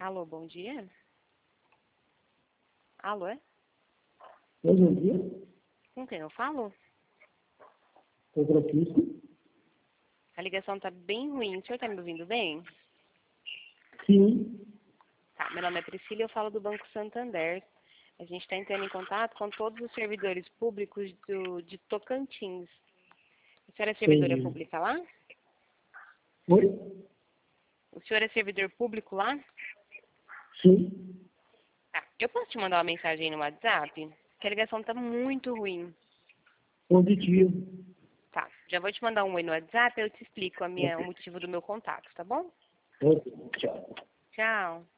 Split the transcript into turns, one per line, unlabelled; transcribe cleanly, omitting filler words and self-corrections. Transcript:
Alô, bom dia? Alô, é?
Bom dia.
Com quem eu falo?
Sou Francisco.
A ligação tá bem ruim. O senhor tá me ouvindo bem?
Sim.
Tá, meu nome é Priscila e eu falo do Banco Santander. A gente está entrando em contato com todos os servidores públicos de Tocantins. A senhora é servidora
Entendi.
pública lá?
Oi?
O senhor é servidor público lá?
Sim.
Tá, eu posso te mandar uma mensagem no WhatsApp? Que a ligação tá muito ruim.
Positivo.
Tá, já vou te mandar um oi no WhatsApp, eu te explico o
Ok.
motivo do meu contato, tá bom?
Ok. Tchau.
Tchau.